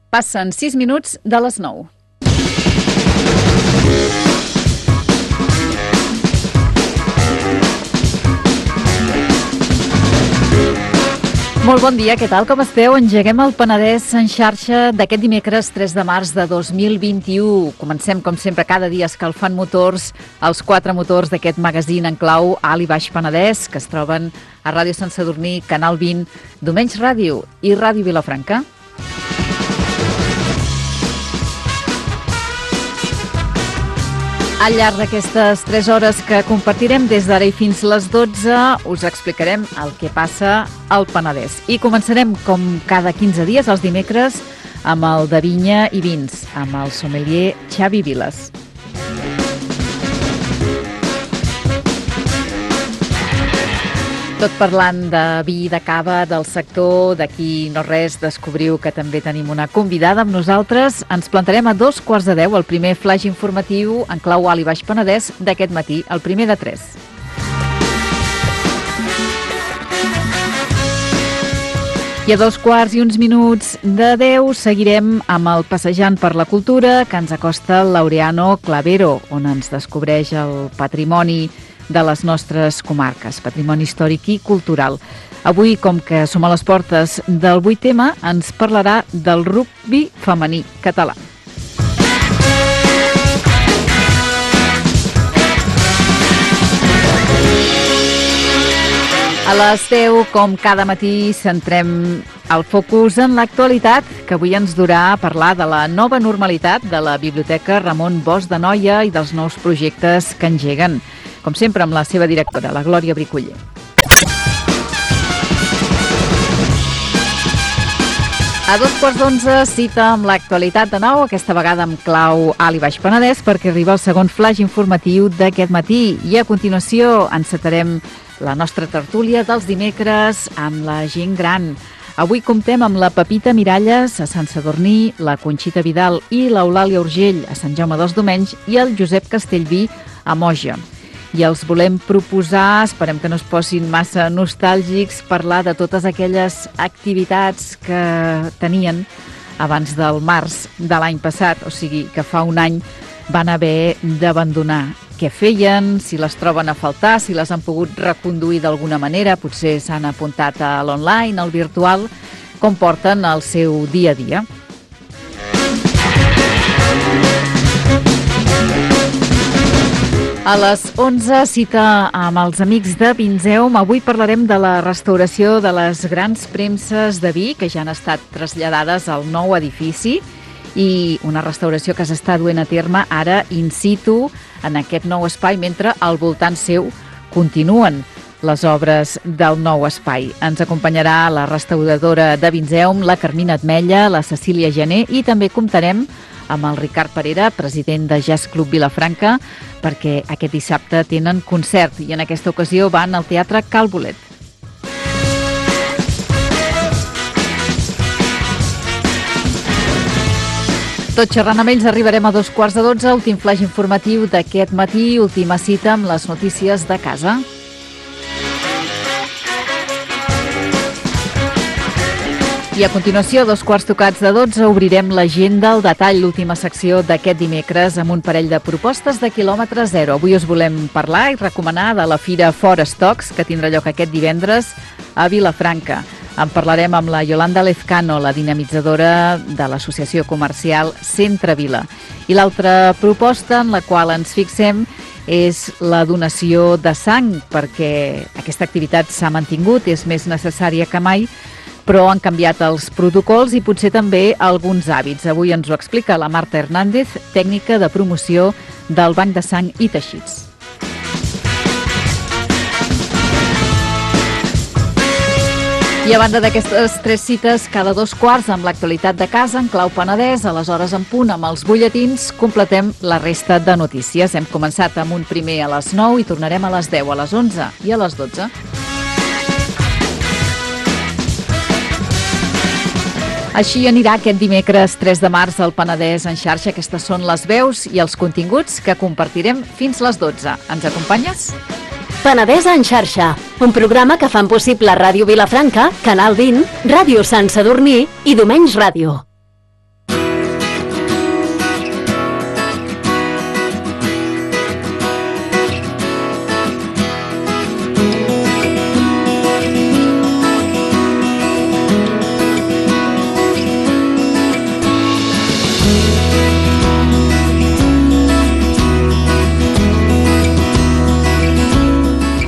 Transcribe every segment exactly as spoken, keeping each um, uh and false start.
Passen sis minuts de les nou. Molt bon dia, què tal, com esteu? Engeguem el Penedès en xarxa d'aquest dimecres tres de març de dos mil vint-i-u. Comencem, com sempre, cada dia escalfant motors, els quatre motors d'aquest magazín en clau Alt i Baix Penedès, que es troben a Ràdio Sant Sadurní, Canal vint, Domenys Ràdio i Ràdio Vilafranca. Al llarg d'aquestes tres hores que compartirem des d'ara i fins les dotze, us explicarem el que passa al Penedès. I començarem, com cada quinze dies, els dimecres, amb el de Vinya i Vins, amb el sommelier Xavi Viles. Tot parlant de vi, de cava, del sector, d'aquí no res, descobriu que també tenim una convidada amb nosaltres. Ens plantarem a dos quarts de deu, el primer flash informatiu en clau Alt i Baix Penedès d'aquest matí, el primer de tres. I a dos quarts i uns minuts de deu seguirem amb el Passejant per la Cultura, que ens acosta el Laureano Clavero, on ens descobreix el patrimoni de les nostres comarques, patrimoni històric i cultural. Avui, com que som a les portes del vuit ema, ens parlarà del rugbi femení català. A les deu, com cada matí, centrem el focus en l'actualitat, que avui ens durà a parlar de la nova normalitat de la Biblioteca Ramon Bosch de Noia i dels nous projectes que engeguen. Com sempre, amb la seva directora, la Glòria Briculler. A dos quarts d'onze, cita amb l'actualitat de nou, aquesta vegada amb clau Alt i Baix Penedès, perquè arriba el segon flash informatiu d'aquest matí. I a continuació encetarem la nostra tertúlia dels dimecres amb la gent gran. Avui comptem amb la Pepita Miralles a Sant Sadurní, la Conxita Vidal i l'Eulàlia Urgell a Sant Jaume dels Domenys i el Josep Castellví a Moja. I els volem proposar, esperem que no es posin massa nostàlgics, parlar de totes aquelles activitats que tenien abans del març de l'any passat, o sigui que fa un any van haver d'abandonar. Què feien, si les troben a faltar, si les han pogut reconduir d'alguna manera, potser s'han apuntat a l'online, al virtual, com porten el seu dia a dia. A les onze, cita amb els amics de Vinzeum. Avui parlarem de la restauració de les grans premses de vi que ja han estat traslladades al nou edifici i una restauració que s'està duent a terme ara in situ en aquest nou espai, mentre al voltant seu continuen les obres del nou espai. Ens acompanyarà la restauradora de Vinzeum, la Carmina Atmella, la Cecília Gené, i també comptarem amb el Ricard Parera, president de Jazz Club Vilafranca, perquè aquest dissabte tenen concert i en aquesta ocasió van al Teatre Cal Bolet. Tot xerrant amb ells arribarem a dos quarts de dotze, últim flash informatiu d'aquest matí, última cita amb les notícies de casa. I a continuació, dos quarts tocats de dotze, obrirem l'agenda al detall, l'última secció d'aquest dimecres, amb un parell de propostes de quilòmetre zero. Avui us volem parlar i recomanar de la Fira Fora Stocks, que tindrà lloc aquest divendres a Vilafranca. En parlarem amb la Yolanda Lezcano, la dinamitzadora de l'associació comercial Centre Vila. I l'altra proposta en la qual ens fixem és la donació de sang, perquè aquesta activitat s'ha mantingut, és més necessària que mai, però han canviat els protocols i potser també alguns hàbits. Avui ens ho explica la Marta Hernández, tècnica de promoció del Banc de Sang i Teixits. I a banda d'aquestes tres cites, cada dos quarts amb l'actualitat de casa en clau Penedès, aleshores en punt amb els butlletins, completem la resta de notícies. Hem començat amb un primer a les nou i tornarem a les deu, a les onze i a les dotze. Així anirà aquest dimecres tres de març al Penedès en xarxa. Aquestes són les veus i els continguts que compartirem fins les dotze. Ens acompanyes? Penedès en xarxa, un programa que fan possible Ràdio Vilafranca, Canal vint, Ràdio Sant Sadurní i Domenys Ràdio.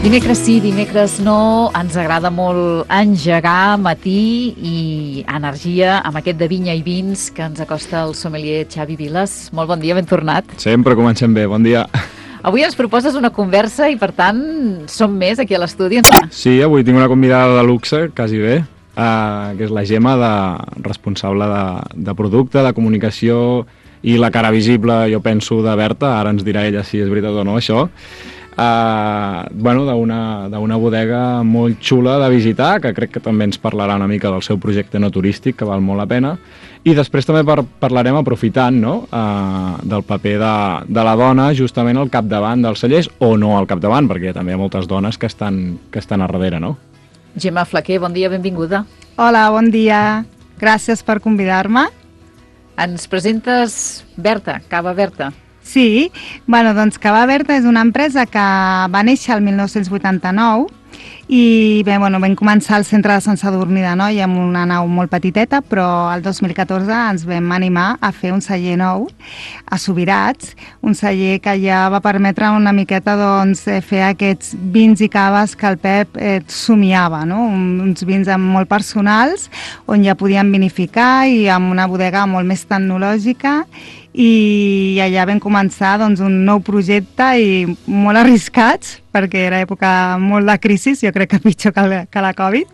Dimecres sí, dimecres no, ens agrada molt engegar matí i energia amb aquest de vinya i vins que ens acosta el sommelier Xavi Viles. Molt bon dia, ben tornat. Sempre comencem bé, bon dia. Avui ens proposes una conversa i, per tant, som més aquí a l'estudi. Sí, avui tinc una convidada de luxe, quasi bé, uh, que és la Gemma, de, responsable de, de producte, de comunicació i la cara visible, jo penso, de Berta. Ara ens dirà ella si és veritat o no, això. Uh, bueno, d'una bodega molt xula de visitar, que crec que també ens parlarà una mica del seu projecte no turístic, que val molt la pena, i després també par parlarem aprofitant, no?, uh, del paper de, de la dona justament al capdavant dels cellers, o no al capdavant, perquè també hi ha moltes dones que estan, que estan a darrere, no? Gemma Flaquer, bon dia, benvinguda. Hola, bon dia. Gràcies per convidar-me. Ens presentes Berta, Cava Berta. Sí, bueno, doncs Cava Berta és una empresa que va néixer el mil nou-cents vuitanta-nou i bé, bueno, vam començar al centre de Sant Sadurní d'Anoia amb una nau molt petiteta, però el dos mil catorze ens vam animar a fer un celler nou a Subirats, un celler que ja va permetre una miqueta doncs, fer aquests vins i caves que el Pep eh, somiava, no? Uns vins molt personals on ja podíem vinificar i amb una bodega molt més tecnològica, i allà vam començar doncs, un nou projecte i molt arriscats, perquè era època molt de crisi, jo crec que pitjor que la, que la Covid,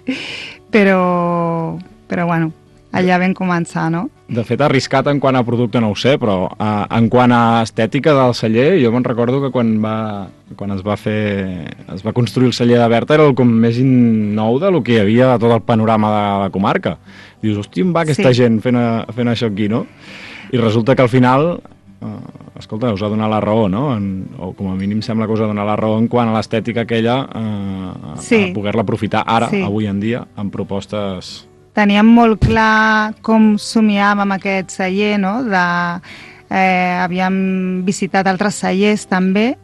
però, però bueno, allà vam començar, no? De fet, arriscat en quant a producte no ho sé, però uh, en quant a estètica del celler, jo me'n recordo que quan, va, quan es va fer, es va construir el celler de Berta era el com més nou de lo que hi havia de tot el panorama de la comarca. Dius, hòstia, on va aquesta sí. gent fent, a, fent això aquí, no? I resulta que al final, eh, escolta, us ha donat la raó, no? En, o com a mínim sembla que us ha donat la raó en quant a l'estètica aquella, eh, sí. a poder-la aprofitar ara, sí. avui en dia, amb propostes... Teníem molt clar com somiàvem aquest celler, no? De, eh, havíem visitat altres cellers també,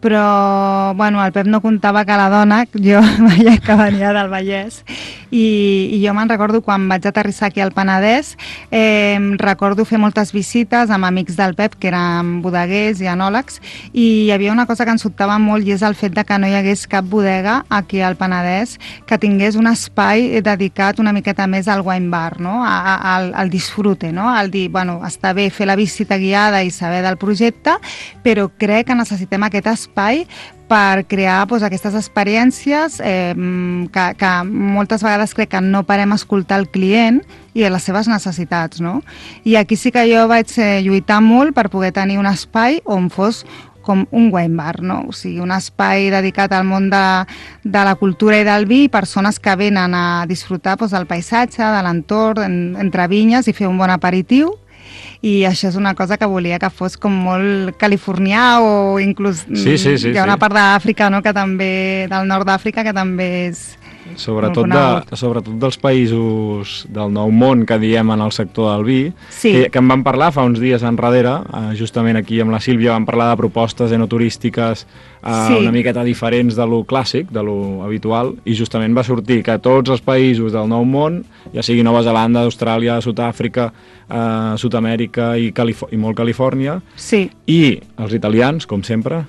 però bueno, el Pep no comptava que la dona, jo veia que venia del Vallès, i, i jo me'n recordo quan vaig aterrissar aquí al Penedès, eh, recordo fer moltes visites amb amics del Pep que eren bodeguers i enòlegs, i hi havia una cosa que ens sobtava molt i és el fet de que no hi hagués cap bodega aquí al Penedès que tingués un espai dedicat una miqueta més al wine bar, no? a, a, al, al disfrute, no? Al dir, bueno, està bé fer la visita guiada i saber del projecte, però crec que necessitem aquest espai espai per crear doncs, aquestes experiències eh, que, que moltes vegades crec que no parem a escoltar el client i les seves necessitats, no? I aquí sí que jo vaig eh, lluitar molt per poder tenir un espai on fos com un wine bar, no? O sigui, un espai dedicat al món de, de la cultura i del vi, persones que venen a disfrutar doncs, del paisatge, de l'entorn, en, entre vinyes i fer un bon aperitiu. I això és una cosa que volia que fos com molt californià o inclús sí, sí, sí, hi ha una sí. part d'Àfrica, no? Que també, del nord d'Àfrica, que també és sobretot, de, sobretot dels països del nou món que diem en el sector del vi, sí. que, que en vam parlar fa uns dies enrere, eh, justament aquí amb la Sílvia vam parlar de propostes enoturístiques eh, sí. una miqueta diferents de lo clàssic, de lo habitual, i justament va sortir que tots els països del nou món, ja sigui Nova Zelanda, Austràlia, Sud-àfrica, eh, Sud-amèrica i, Calif i molt Califòrnia, sí. i els italians, com sempre,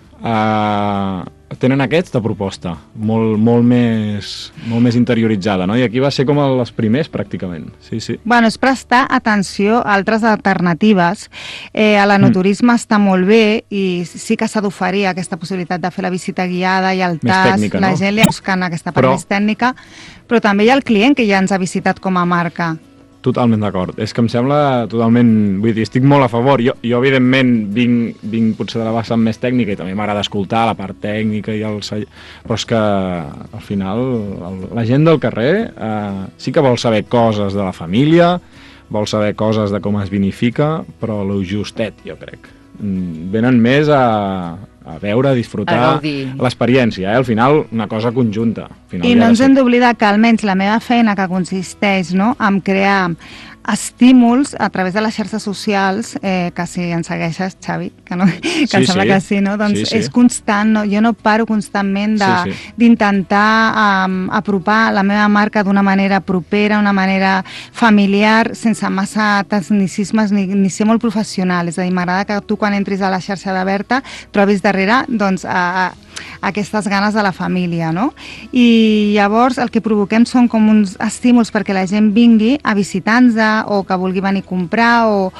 eh, tenen aquesta proposta molt, molt, més, molt més interioritzada, no? I aquí va ser com els primers, pràcticament. Sí, sí. Bueno, és prestar atenció a altres alternatives. Eh, l'enoturisme mm. està molt bé i sí que s'ha d'oferir aquesta possibilitat de fer la visita guiada i el tas, tècnica, la no? gent li buscant aquesta part però... més tècnica, però també hi ha el client que ja ens ha visitat com a marca. Totalment d'acord. És que em sembla totalment... Vull dir, estic molt a favor. Jo, jo evidentment, vinc, vinc potser de la vessant més tècnica i també m'agrada escoltar la part tècnica i el... Però és que, al final, el, la gent del carrer eh, sí que vol saber coses de la família, vol saber coses de com es vinifica, però lo justet, jo crec. Venen més a... a veure, a disfrutar l'experiència, eh? Al final una cosa conjunta. Final, I no ens hem d'oblidar que almenys la meva feina que consisteix, no?, en crear estímuls a través de les xarxes socials, eh, que si ens segueixes, Xavi, que, no, que sí, em sembla sí. que sí, no? Doncs sí, sí. és constant, no? Jo no paro constantment d'intentar sí, sí. um, apropar la meva marca d'una manera propera, una manera familiar, sense massa tecnicismes ni, ni ser molt professional. És a dir, m'agrada que tu quan entris a la xarxa de Berta trobis darrere doncs, a, aquestes ganes de la família, no? I llavors el que provoquem són com uns estímuls perquè la gent vingui a visitar-nos o que vulgui venir a comprar o...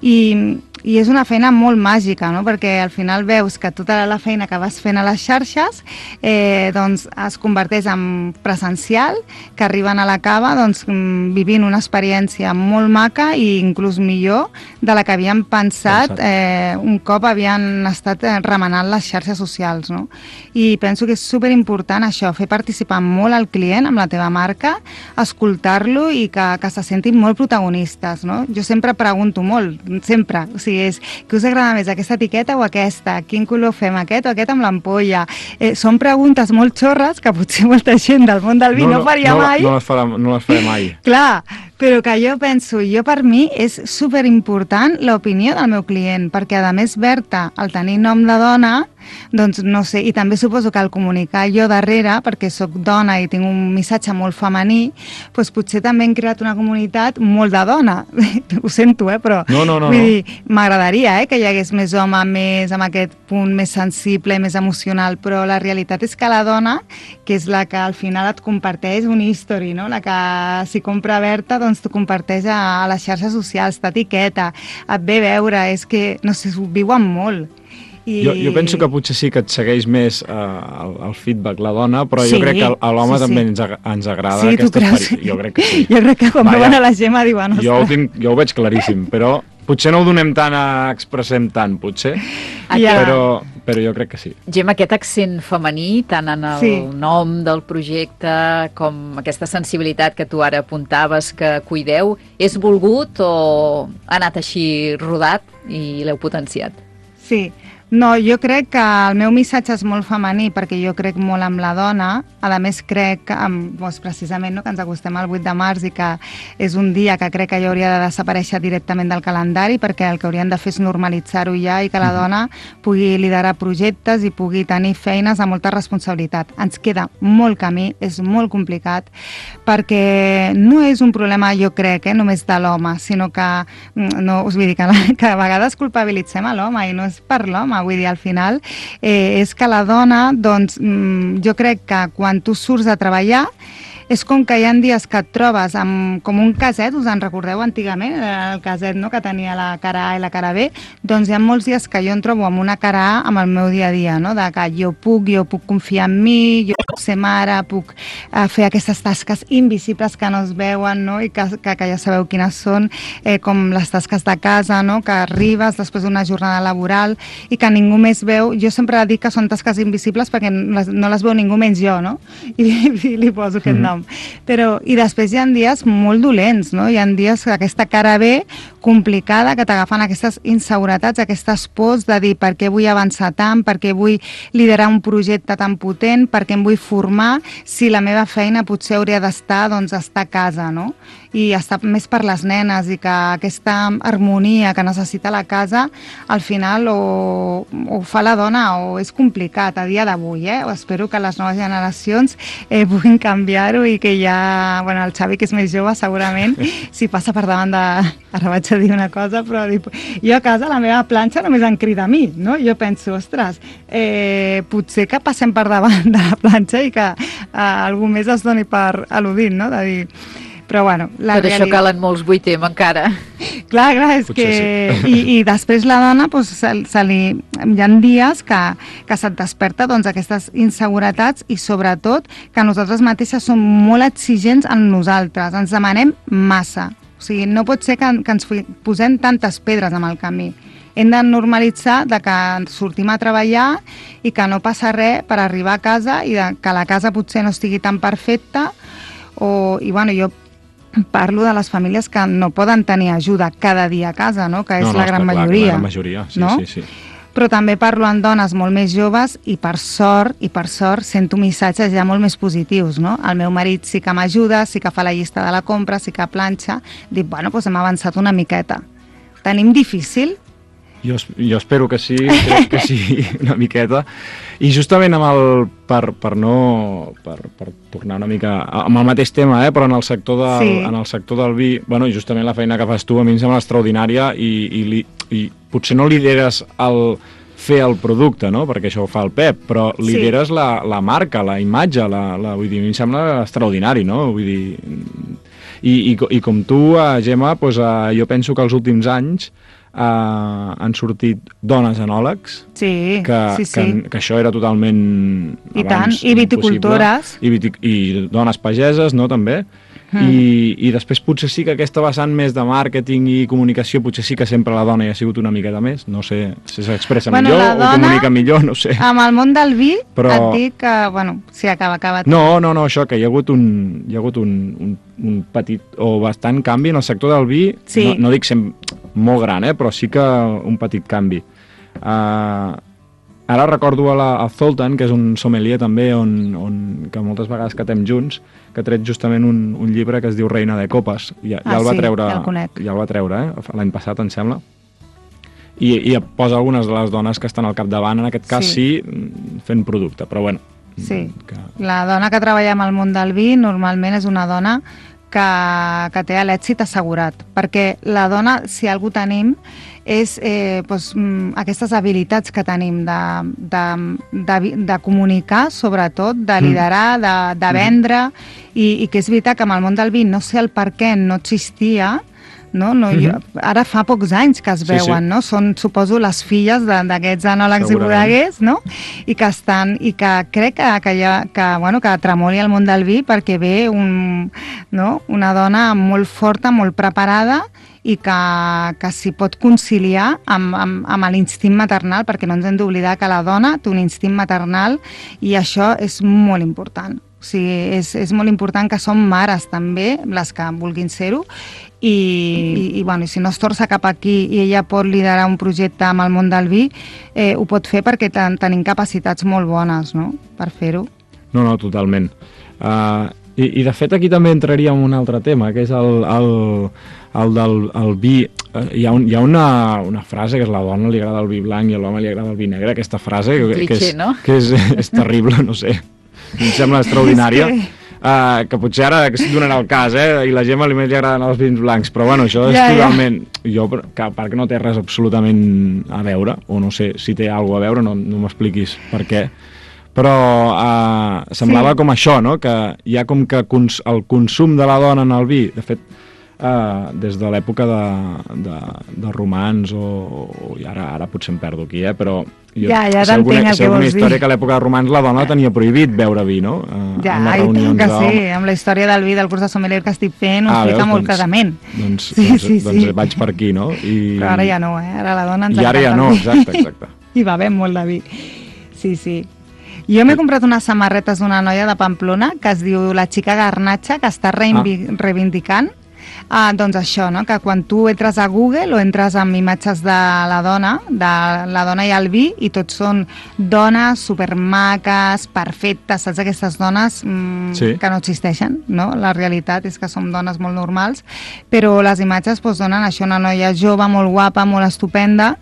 I, i és una feina molt màgica, no? Perquè al final veus que tota la feina que vas fent a les xarxes eh, doncs es converteix en presencial, que arriben a la cava doncs, vivint una experiència molt maca i inclús millor de la que havien pensat eh, un cop havien estat remenant les xarxes socials, no? I penso que és superimportant això, fer participar molt al client amb la teva marca, escoltar-lo i que, que se sentin molt protagonistes, no? Jo sempre pregunto molt, sempre, o sigui, és què us agrada més, aquesta etiqueta o aquesta? Quin color fem, aquest o aquest amb l'ampolla? Eh, són preguntes molt xorres que potser molta gent del món del vi no, no, no faria no, mai. No les, farà, no les faré mai. Clar, però que jo penso, jo per mi és superimportant l'opinió del meu client, perquè a més Berta, al tenir nom de dona, doncs no sé, i també suposo que al comunicar jo darrere, perquè sóc dona i tinc un missatge molt femení, doncs potser també hem creat una comunitat molt de dona. Ho sento, eh, però no, no, no, vull no. dir, m'agradaria eh, que hi hagués més home, més amb aquest punt més sensible, més emocional, però la realitat és que la dona, que és la que al final et comparteix un history, no? La que si compra Berta, doncs t'ho comparteix a, a les xarxes socials, t'etiqueta, et ve a veure, és que, no sé, ho viuen molt. I... Jo, jo penso que potser sí que et segueix més eh, el, el feedback la dona, però sí, jo crec que a l'home sí, també sí. ens, ag ens agrada sí, aquesta experiència. Jo crec que sí. Jo crec que quan veuen a la Gemma diuen... Jo ho, tinc, jo ho veig claríssim, però potser no ho donem tant a expressem tant, potser, ja. però, però jo crec que sí. Gemma, aquest accent femení, tant en el sí. nom del projecte com aquesta sensibilitat que tu ara apuntaves que cuideu, és volgut o ha anat així rodat i l'heu potenciat? Sí. No, jo crec que el meu missatge és molt femení perquè jo crec molt en la dona. A més, crec que, doncs, precisament no, que ens acostem al vuit de març i que és un dia que crec que ja hauria de desaparèixer directament del calendari perquè el que haurien de fer és normalitzar-ho ja i que la dona pugui liderar projectes i pugui tenir feines amb molta responsabilitat. Ens queda molt camí, és molt complicat perquè no és un problema, jo crec, eh, només de l'home, sinó que, no, us vull dir que, que a vegades culpabilitzem a l'home i no és per l'home. Vull dir, al final, eh, és que la dona, doncs, jo crec que quan tu surts a treballar, és com que hi ha dies que et trobes amb, com un caset, us en recordeu antigament, el caset no, que tenia la cara A i la cara B, doncs hi ha molts dies que jo em trobo amb una cara A amb el meu dia a dia, no? De que jo puc, jo puc confiar en mi, jo puc ser mare, puc eh, fer aquestes tasques invisibles que no es veuen, no? I que, que, que ja sabeu quines són, eh, com les tasques de casa, no? Que arribes després d'una jornada laboral i que ningú més veu. Jo sempre dic que són tasques invisibles perquè no les, no les veu ningú menys jo, no? I, i li poso aquest nom. Però, i després hi ha dies molt dolents, no? Hi ha dies que aquesta cara B complicada, que t'agafen aquestes inseguretats, aquestes pors de dir per què vull avançar tant, per què vull liderar un projecte tan potent, per què em vull formar, si la meva feina potser hauria d'estar, doncs, estar a casa, no? I estar més per les nenes i que aquesta harmonia que necessita la casa, al final o, o fa la dona o és complicat a dia d'avui, eh? O espero que les noves generacions eh, puguin canviar-ho i que ja, bueno, el Xavi, que és més jove, segurament, si passa per davant de... Ara vaig a dir una cosa, però jo a casa la meva planxa només em crida a mi, no? Jo penso, ostres, eh, potser que passem per davant de la planxa i que eh, algú més es doni per al·ludint, no? De dir... Però, bueno, la per això calen molts vuitem encara. Clar, clar, és potser que... Sí. I, I després la dona, doncs, se, se li... hi ha dies que, que se't desperta doncs, aquestes inseguretats i, sobretot, que nosaltres mateixes som molt exigents en nosaltres. Ens demanem massa. O sigui, no pot ser que, que ens posem tantes pedres amb el camí. Hem de normalitzar de que sortim a treballar i que no passa res per arribar a casa i de, que la casa potser no estigui tan perfecta o, i bueno, jo parlo de les famílies que no poden tenir ajuda cada dia a casa, no? Que és no, no, la gran clar, majoria. La gran majoria, sí, no? sí, sí. Però també parlo amb dones molt més joves i per sort, i per sort sento missatges ja molt més positius, no? El meu marit sí que m'ajuda, sí que fa la llista de la compra, sí que planxa. Dic, bueno, doncs hem avançat una miqueta. Tenim difícil? Jo, jo espero que sí, crec que sí, una miqueta. I justament amb el, per, per no... Per, per tornar una mica amb el mateix tema, eh, però en el sector del, sí. en el sector del vi, bueno, justament la feina que fas tu a mi em sembla extraordinària i, i, li, i potser no lideres el, fer el producte, no? Perquè això ho fa el Pep, però lideres sí. la, la marca, la imatge, la, la, vull dir, a mi em sembla extraordinari, no? Vull dir, i, i, i com tu, uh, Gemma, doncs, uh, jo penso que els últims anys uh, han sortit dones enòlegs, sí, que, sí, sí. Que, que això era totalment I tant, i viticultores. I, viti i dones pageses, no?, també. Mm. I, i després potser sí que aquesta vessant més de màrqueting i comunicació, potser sí que sempre la dona hi ha sigut una miqueta més, no sé si s'expressa bueno, millor dona, o comunica millor, no sé. Amb el món del vi però... et dic que, bueno, sí, acaba, acaba. No, no, no, això, que hi ha hagut un, hi ha hagut un, un, un petit o bastant canvi en el sector del vi, sí. no, no dic sempre molt gran, eh, però sí que un petit canvi. Uh, ara recordo a la, a Zoltan, que és un sommelier també, on, on, que moltes vegades catem junts, que ha tret justament un, un llibre que es diu Reina de Copes. Ja, ah, ja el va sí, treure, ja el conec. Ja el va treure, eh? L'any passat, em sembla. I, I posa algunes de les dones que estan al capdavant, en aquest cas sí, sí fent producte, però bueno. Sí, que... la dona que treballa amb el món del vi normalment és una dona que, que té l'èxit assegurat, perquè la dona, si algú tenim, és eh, doncs, aquestes habilitats que tenim de, de, de, de comunicar, sobretot, de liderar, de, de vendre, i, i que és veritat que amb el món del vi no sé el per què no existia, no? No, jo, ara fa pocs anys que es veuen, sí, sí. no? Són, suposo, les filles d'aquests enòlegs i bodeguers, no? I que estan, i que crec que, que, ha, que, bueno, que tremoli el món del vi perquè ve un, no? una dona molt forta, molt preparada, i que, que s'hi pot conciliar amb, amb, amb l'instint maternal, perquè no ens hem d'oblidar que la dona té un instint maternal i això és molt important. O sigui, és, és molt important que som mares també, les que vulguin ser-ho, i, i, i, bueno, i si no es torça cap aquí i ella pot liderar un projecte amb el món del vi, eh, ho pot fer perquè ten, tenim capacitats molt bones, no?, per fer-ho. No, no, totalment. Uh, i, I de fet aquí també entraria en un altre tema, que és el, el, el del el vi. Uh, hi ha, un, hi ha una, una frase que és la dona li agrada el vi blanc i a l'home li agrada el vi negre, aquesta frase que, cliché, que, és, no? que és, és terrible, no sé, em sembla extraordinària. És que... Uh, que potser ara donarà el cas, eh? I la Gemma li més li agraden els vins blancs, però bueno, això és ja, totalment... Ja. Jo, que, perquè no té res absolutament a veure, o no sé si té alguna a veure, no, no m'expliquis per què, però uh, semblava sí. com això, no? Que hi ha com que cons el consum de la dona en el vi, de fet, uh, des de l'època de, de, de romans, o, o i ara, ara potser em perdo aquí, eh? Però jo, ja, ja sé alguna, el sé que alguna vols història dir. que a l'època de romans la dona tenia prohibit beure vi, no? Uh, ja, i tant que sí, amb la història del vi del curs de sommelier que estic fent ho ah, explica veus, molt doncs, clarament. Doncs, sí, doncs, sí, doncs sí. vaig per aquí, no? I... Però ara ja no, eh? Ara la dona ens I ara ja no, exacte, exacte. I va bé molt de vi. Sí, sí. Jo m'he comprat unes samarretes d'una noia de Pamplona que es diu La xica garnatxa, que està ah. reivindicant. Ah, doncs això, no? Que quan tu entres a Google o entres amb imatges de la dona, de la dona i el vi, i tots són dones supermaques, perfectes, saps? Aquestes dones mmm, sí. que no existeixen, no? La realitat és que som dones molt normals, però les imatges doncs, donen això, una noia jove, molt guapa, molt estupenda,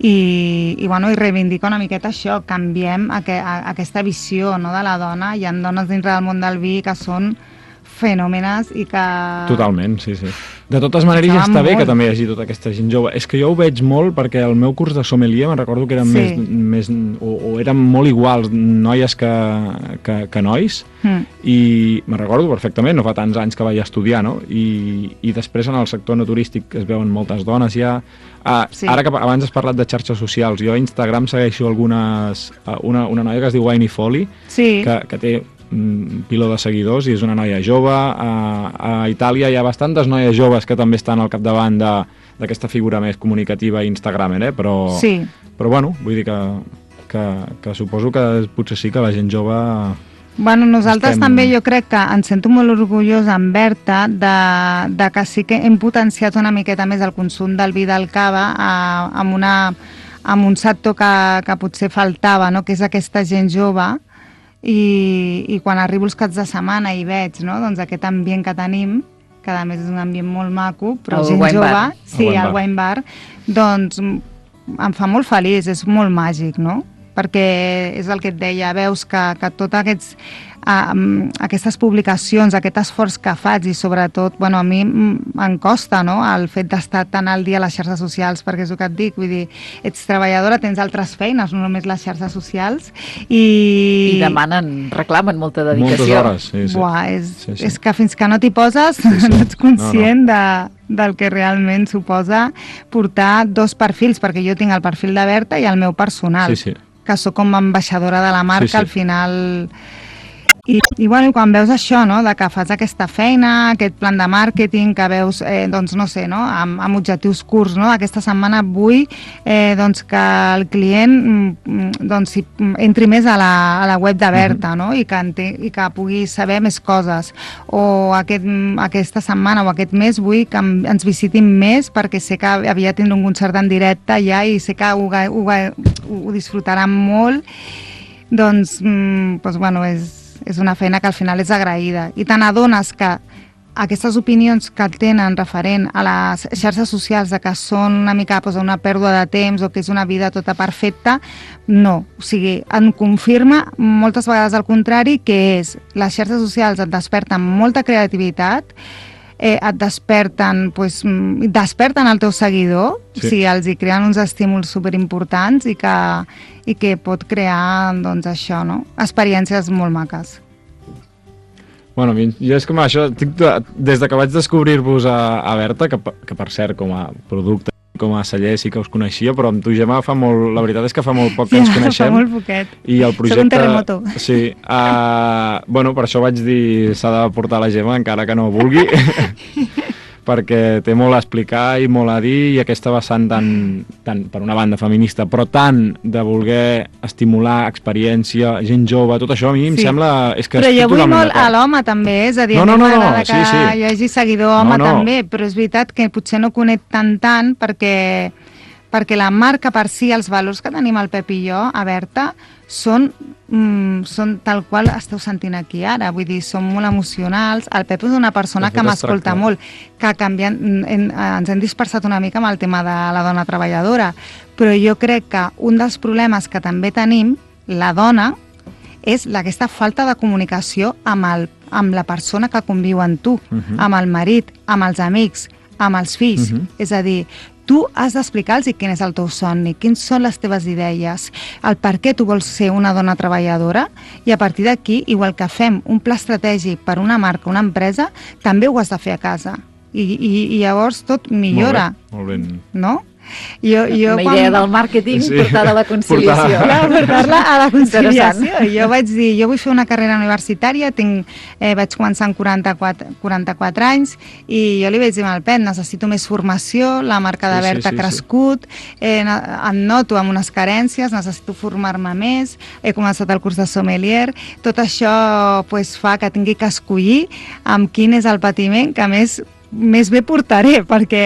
i, i, bueno, i reivindica una miqueta això, canviem aqu a, aquesta visió, no, de la dona. Hi ha dones dintre del món del vi que són fenòmenes i que... Totalment, sí, sí. De totes maneres ja està molt bé que també hi hagi tota aquesta gent jove. És que jo ho veig molt perquè el meu curs de sommelier me'n recordo que eren sí. més, més o, o eren molt iguals noies que, que, que nois mm. i me'n recordo perfectament, no fa tants anys que vaig estudiar, no? I, i després en el sector no turístic es veuen moltes dones ja. Ah, sí. Ara que abans has parlat de xarxes socials, jo a Instagram segueixo algunes, una, una noia que es diu Wine Folly, sí. que, que té un piló de seguidors i és una noia jove. A, a Itàlia hi ha bastantes noies joves que també estan al capdavant d'aquesta figura més comunicativa i instagramer, eh? però, sí. però bueno, vull dir que, que, que suposo que potser sí que la gent jove... Bueno, nosaltres estem... també jo crec que ens sento molt orgullosa en Berta de, de que sí que hem potenciat una miqueta més el consum del vi del cava a, amb, una, amb un sector que, que potser faltava, no? Que és aquesta gent jove. I, i quan arribo els caps de setmana i veig, no, doncs aquest ambient que tenim, que a més és un ambient molt maco, però el gent jove, bar. sí, el, el wine bar, doncs em fa molt feliç, és molt màgic, no? Perquè és el que et deia, veus que, que tots aquests a, a aquestes publicacions, aquest esforç que faig i sobretot, bueno, a mi em costa, no?, el fet d'estar tan al dia a les xarxes socials, perquè és el que et dic, vull dir, ets treballadora, tens altres feines, no només les xarxes socials, i... I demanen, reclamen molta dedicació. Moltes hores, sí, sí. Buah, és, sí, sí. és que fins que no t'hi poses sí, sí. no ets conscient no, no. de del que realment suposa portar dos perfils, perquè jo tinc el perfil de Berta i el meu personal, sí, sí. que sóc com a ambaixadora de la marca, sí, sí. Al final... I, i, bueno, i quan veus això, no?, de que fas aquesta feina, aquest plan de màrqueting, que veus, eh, doncs, no sé, no?, amb, amb objectius curts, no?, aquesta setmana vull eh, doncs, que el client doncs, entri més a la, a la web de Berta, no?, i que, ente, i que pugui saber més coses. O aquest, aquesta setmana o aquest mes vull que ens visitin més, perquè sé que aviat tindré un concert en directe ja i sé que ho, ho, ho disfrutaran molt. Doncs, doncs bueno, és és una feina que al final és agraïda. I te n'adones que aquestes opinions que tenen referent a les xarxes socials de que són una mica doncs, una pèrdua de temps o que és una vida tota perfecta, no. O sigui, em confirma moltes vegades al contrari, que és les xarxes socials et desperten molta creativitat, eh, et desperten, pues, desperten el teu seguidor, sí. O sigui, els hi creen uns estímuls superimportants i que, i que pot crear, doncs, això, no?, experiències molt maques. Bueno, jo és com això, des de que vaig descobrir-vos a, a Berta, que, que per cert, com a producte, com a celler sí que us coneixia, però amb tu, Gemma, fa molt, la veritat és que fa molt poc que ens coneixem. Fa molt poquet. I el projecte... Soc un terremoto. Sí. Uh, bueno, per això vaig dir s'ha de portar la Gemma, encara que no vulgui, perquè té molt a explicar i molt a dir, i aquesta vessant tan, tan, per una banda, feminista, però tant de voler estimular experiència, gent jove, tot això a mi em sí. sembla... És que però jo vull molt a l'home també, és a dir, no, no, no, m'agrada no, que sí, sí. hi hagi seguidor home no, no. també, però és veritat que potser no conec tant tant perquè, perquè la marca per si, els valors que tenim el Pep i jo, a Berta, són, mm, són tal qual esteu sentint aquí ara, vull dir, són molt emocionals. El Pep és una persona que m'escolta molt, que canviant, en, ens hem dispersat una mica amb el tema de la dona treballadora, però jo crec que un dels problemes que també tenim, la dona, és aquesta falta de comunicació amb, el, amb la persona que conviu amb tu, uh-huh. amb el marit, amb els amics, amb els fills, uh-huh. és a dir, tu has d'explicar-los quin és el teu somni, quins són les teves idees, el per què tu vols ser una dona treballadora, i a partir d'aquí, igual que fem un pla estratègic per una marca, una empresa, també ho has de fer a casa. I, i, i llavors tot millora. Molt bé, molt bé. No? Jo, jo una quan... idea del màrqueting sí. portada a la conciliació. Portar... portar-la a la conciliació. Jo vaig dir, jo vull fer una carrera universitària, tinc, eh, vaig començar amb quaranta-quatre, quaranta-quatre anys, i jo li vaig dir al Pep, necessito més formació, la marca de Berta sí, sí, ha crescut, sí. eh, em noto amb unes carències, necessito formar-me més, he començat el curs de sommelier, tot això pues, fa que tingui que escollir amb quin és el patiment que més més bé portaré, perquè,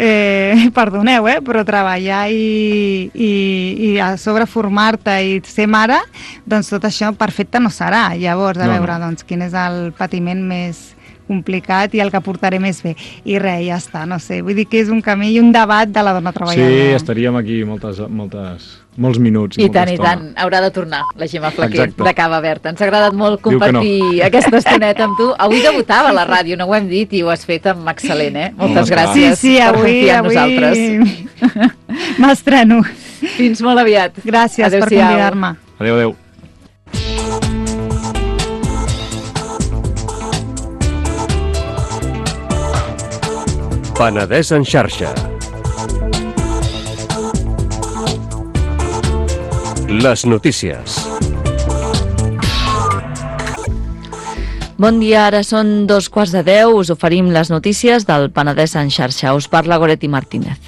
eh, perdoneu, eh, però treballar i, i, i a sobre formar-te i ser mare, doncs tot això perfecte no serà. Llavors, a no, veure, no. doncs, quin és el patiment més complicat i el que portaré més bé. I res, ja està, no sé. Vull dir que és un camí i un debat de la dona treballadora. Sí, estaríem aquí moltes, moltes, molts minuts. I, I tant, i tant. Haurà de tornar la Gemma Flaquer Exacte. de Cava Berta. Ens ha agradat molt compartir no. aquesta estoneta amb tu. Avui debutava a la ràdio, no ho hem dit, i ho has fet amb excel·lent, eh? Moltes gràcies sí, sí, per avui, confiar en avui... nosaltres. M'estreno. Fins molt aviat. Gràcies Adéu-siau. per convidar-me. Adéu, adéu. Penedès en xarxa. Les notícies. Bon dia, ara són dos quarts de deu. Us oferim les notícies del Penedès en xarxa. Us parla Goretti Martínez.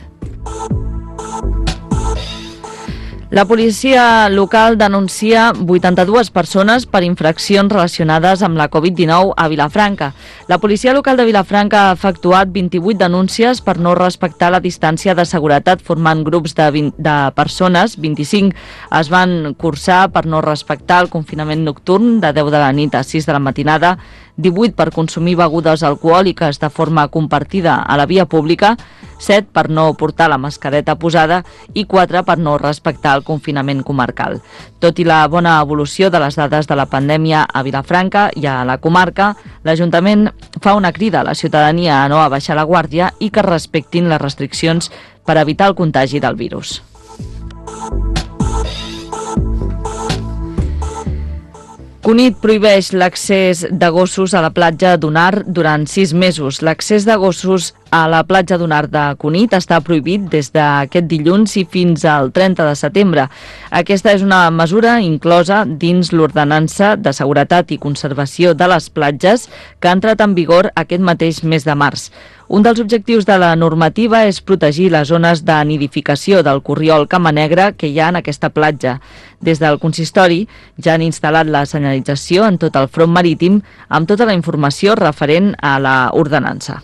La policia local denuncia vuitanta-dues persones per infraccions relacionades amb la covid dinou a Vilafranca. La policia local de Vilafranca ha efectuat vint-i-vuit denúncies per no respectar la distància de seguretat formant grups de, vint, de persones. vint-i-cinc es van cursar per no respectar el confinament nocturn de deu de la nit a sis de la matinada, divuit per consumir begudes alcohòliques de forma compartida a la via pública, set per no portar la mascareta posada i quatre per no respectar el confinament comarcal. Tot i la bona evolució de les dades de la pandèmia a Vilafranca i a la comarca, l'Ajuntament fa una crida a la ciutadania a no abaixar la guàrdia i que respectin les restriccions per evitar el contagi del virus. Cunit prohibeix l'accés de gossos a la platja d'Unar durant sis mesos. L'accés de gossos a la platja d'Unar de Cunit està prohibit des d'aquest dilluns i fins al trenta de setembre. Aquesta és una mesura inclosa dins l'Ordenança de Seguretat i Conservació de les Platges que ha entrat en vigor aquest mateix mes de març. Un dels objectius de la normativa és protegir les zones de nidificació del corriol camanegre que hi ha en aquesta platja. Des del consistori ja han instal·lat la senyalització en tot el front marítim amb tota la informació referent a la ordenança.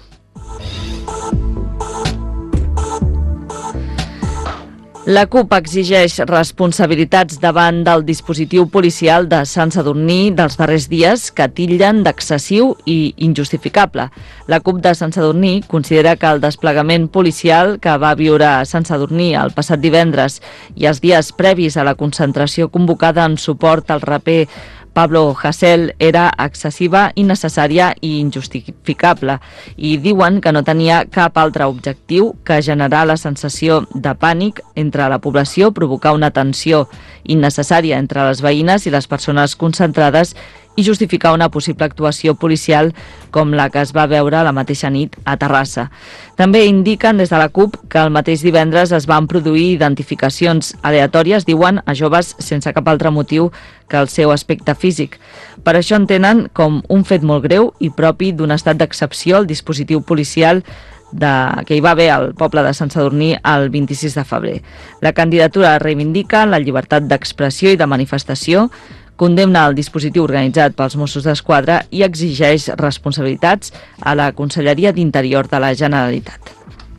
La CUP exigeix responsabilitats davant del dispositiu policial de Sant Sadurní dels darrers dies que titllen d'excessiu i injustificable. La CUP de Sant Sadurní considera que el desplegament policial que va viure a Sant Sadurní el passat divendres i els dies previs a la concentració convocada en suport al raper Pablo Hasél era excessiva, innecessària i injustificable i diuen que no tenia cap altre objectiu que generar la sensació de pànic entre la població, provocar una tensió innecessària entre les veïnes i les persones concentrades i justificar una possible actuació policial com la que es va veure la mateixa nit a Terrassa. També indiquen des de la CUP que el mateix divendres es van produir identificacions aleatòries, diuen, a joves sense cap altre motiu que el seu aspecte físic. Per això entenen com un fet molt greu i propi d'un estat d'excepció el dispositiu policial de, que hi va haver al poble de Sant Sadurní el vint-i-sis de febrer. La candidatura reivindica la llibertat d'expressió i de manifestació, condemna el dispositiu organitzat pels Mossos d'Esquadra i exigeix responsabilitats a la Conselleria d'Interior de la Generalitat.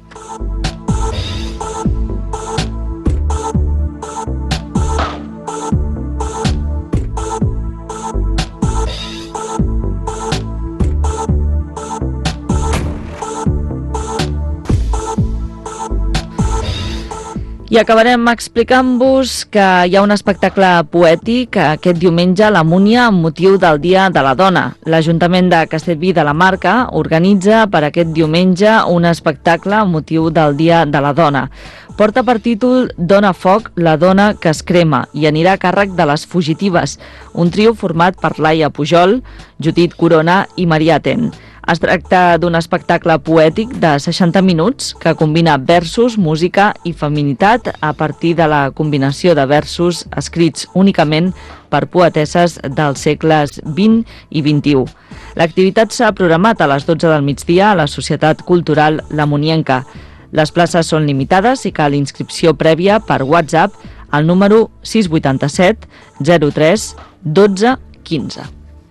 I acabarem explicant-vos que hi ha un espectacle poètic aquest diumenge a la Múnia amb motiu del Dia de la Dona. L'Ajuntament de Castellví de la Marca organitza per aquest diumenge un espectacle amb motiu del Dia de la Dona. Porta per títol Dona foc, la dona que es crema i anirà a càrrec de les Fugitives, un trio format per Laia Pujol, Judit Corona i Maria Ten. Es tracta d'un espectacle poètic de seixanta minuts que combina versos, música i feminitat a partir de la combinació de versos escrits únicament per poetesses dels segles vint i vint-i-u. L'activitat s'ha programat a les dotze del migdia a la Societat Cultural La Munienca. Les places són limitades i cal inscripció prèvia per WhatsApp al número sis vuit set zero tres dotze quinze.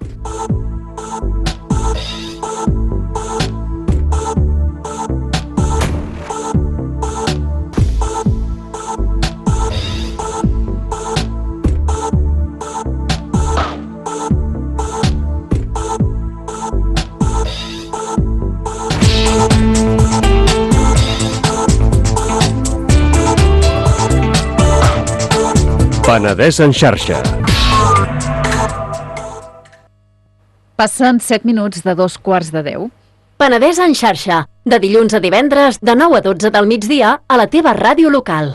Penedès en xarxa. Passen set minuts de dos quarts de deu. Penedès en xarxa, de dilluns a divendres, de nou a dotze del migdia, a la teva ràdio local.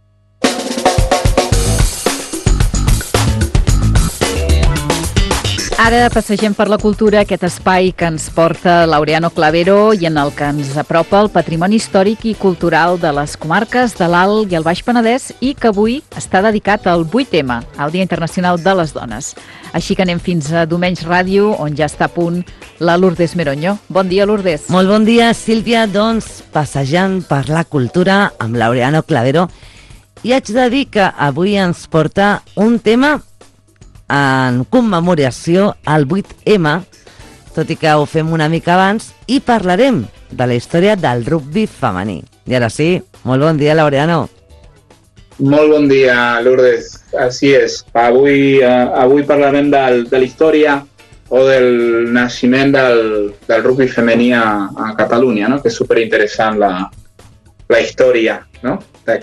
Ara passegem per la cultura, aquest espai que ens porta Laureano Clavero i en el que ens apropa el patrimoni històric i cultural de les comarques de l'Alt i el Baix Penedès i que avui està dedicat al vuit ema, el Dia Internacional de les Dones. Així que anem fins a Domenys Ràdio, on ja està a punt la Lourdes Meroño. Bon dia, Lourdes. Molt bon dia, Sílvia. Doncs passejant per la cultura amb Laureano Clavero i haig de dir que avui ens porta un tema en commemoració al vuit ema, tot i que ho fem una mica abans, i parlarem de la història del rugbi femení. I ara sí, molt bon dia, Laureano. Molt bon dia, Lourdes. Així és. Avui, uh, avui parlarem del, de la història o del naixement del, del rugbi femení a, a Catalunya, no? Que és superinteressant la, la història, no?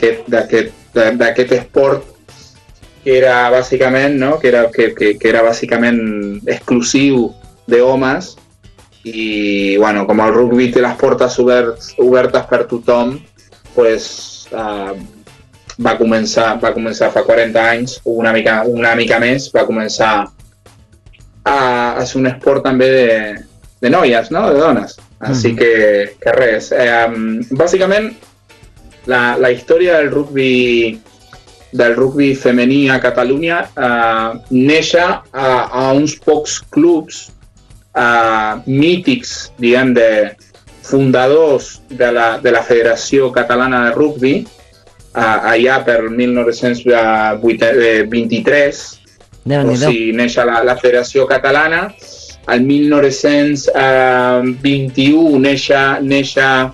d'aquest esport que era bàsicament, no? que, era, que, que, que era bàsicament exclusiu d'homes i bueno, com el rugby té les portes oberts, obertes per tothom, pues, uh, va, començar, va començar fa quaranta anys, o una mica, una mica més, va començar a, a ser un esport també de, de noies, no? de dones. Així mm-hmm. que, que res. Eh, bàsicament, la, la història del rugby del rugby femení a Catalunya eh, neix a, a uns pocs clubs Uh, mítics, diguem, de fundadors de la, de la Federació Catalana de Rugby, uh, allà per mil nou-cents vint-i-tres, o sigui, neix la, la Federació Catalana. El mil nou-cents vint-i-u neix, neix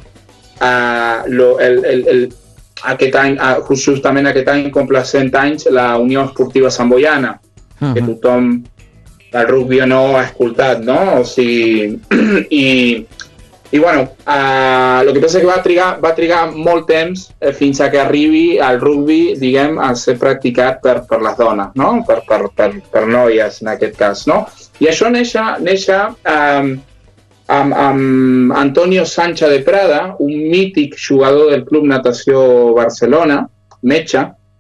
uh, lo, el, el, el, aquest any, uh, justament aquest any compleix cent anys la Unió Esportiva Samboiana, uh-huh. que tothom el rugby no ha escoltat, no? O sigui, i, i bueno, uh, el que passa és que va trigar, va trigar molt temps eh, fins a que arribi el rugby, diguem, a ser practicat per, per les dones, no? Per, per, per, per noies, en aquest cas, no? I això neix, neix um, amb, amb Antonio Sancha de Prada, un mític jugador del Club Natació Barcelona, metge,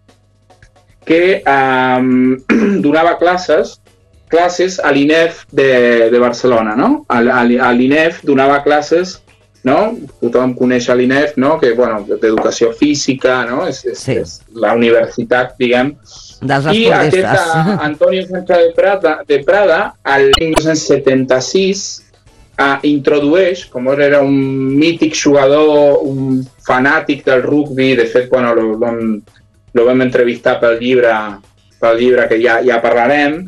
que um, donava classes classes a l'I N E F de, de Barcelona, no? A, a, a l'I N E F donava classes, no? Tothom coneix l'I N E F, no? Que, bueno, d'educació física, no? És, és, sí. és la universitat, diguem. Dels I aquest uh, Antonio Sancha de Prada, de Prada al mil nou-cents setanta-sis, uh, introdueix, com era un mític jugador, un fanàtic del rugby, de fet, bueno, lo, lo, lo vam entrevistar pel llibre, pel llibre que ja, ja parlarem.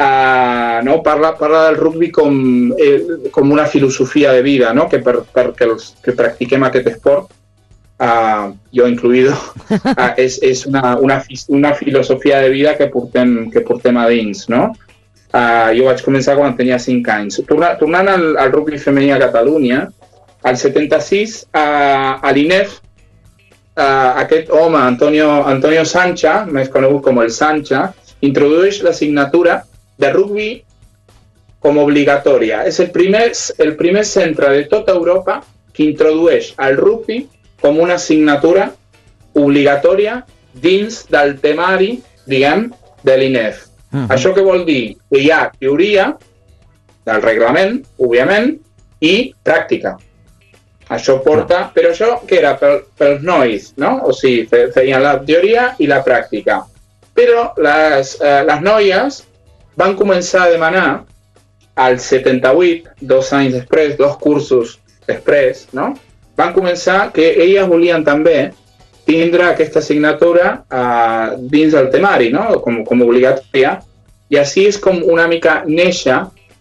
Uh, no? parla, parla del rugby com, eh, com una filosofia de vida, no? que per, perquè els que practiquem aquest esport, uh, jo incluïdo, uh, és, és una, una, una filosofia de vida que portem, que portem a dins. No? Uh, jo vaig començar quan tenia cinc anys. Torna, tornant al, al rugby femení a Catalunya, al setanta-sis, uh, a l'I N E F, uh, aquest home, Antonio, Antonio Sancha, més conegut com el Sancha, introdueix l'assignatura de rugby com obligatòria. És el primer, el primer centre de tota Europa que introdueix el rugby com una assignatura obligatòria dins del temari, diguem, de l'I N E F. Uh-huh. Això què vol dir? Que hi ha teoria del reglament, òbviament, i pràctica. Això porta... Uh-huh. Però això, què era? Per, pels nois, no? O sigui, feien la teoria i la pràctica. Però les, eh, les noies van començar a demanar al setanta-vuit, dos anys després, dos cursos després, no? Van començar que elles volien també tindre aquesta assignatura uh, dins del temari, no? Com, com obligatòria, i així és com una mica néixer,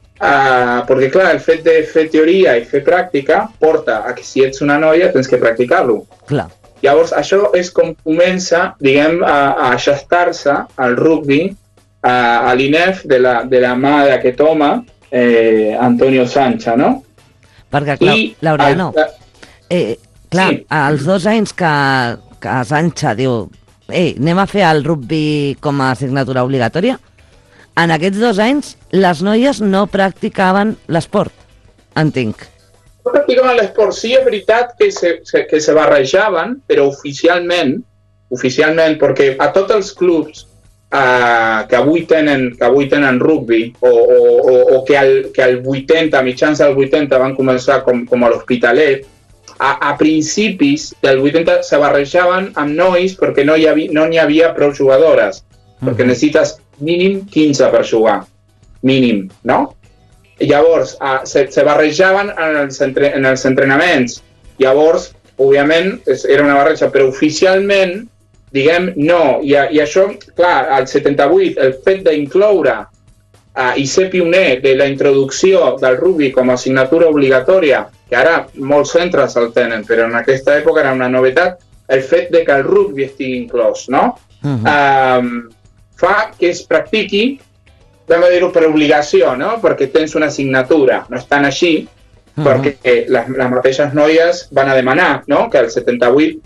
uh, perquè clar, el fet de fer teoria i fer pràctica porta a que si ets una noia tens que practicar-lo. Clar. Llavors això és com comença, diguem, a, a gestar-se el rugby a l'I N E F de la, de la mà d'aquest home, eh, Antonio Sancha, no? Perquè, clar, Laureano, eh, clar, sí. als dos anys que, que Sancha diu ei, anem a fer el rugby com a assignatura obligatòria, en aquests dos anys les noies no practicaven l'esport, entenc. No practicaven l'esport, sí, és veritat que se, se, que se barrejaven, però oficialment, oficialment, perquè a tots els clubs Uh, que avui tenen, que avui tenen rugby o, o, o que, al, que al vuitanta, mitjans del vuitanta van començar com, com a l'Hospitalet, a, a principis del vuitanta se barrejaven amb nois perquè no hi havia, no n'hi havia prou jugadores, uh-huh. perquè necessites mínim quinze per jugar, mínim, no? I llavors uh, se, se barrejaven en els, entre, en els entrenaments, llavors, òbviament, era una barreja, però oficialment diguem, no, i, i això, clar, al setanta-vuit, el fet d'incloure uh, i ser pioner de la introducció del rugby com a assignatura obligatòria, que ara molts centres el tenen, però en aquesta època era una novetat, el fet de que el rugby estigui inclòs, no? Uh-huh. um, fa que es practiqui, vam dir-ho per obligació, no? Perquè tens una assignatura, no és tan així, uh-huh. perquè les, les mateixes noies van a demanar, no? Que al setanta-vuit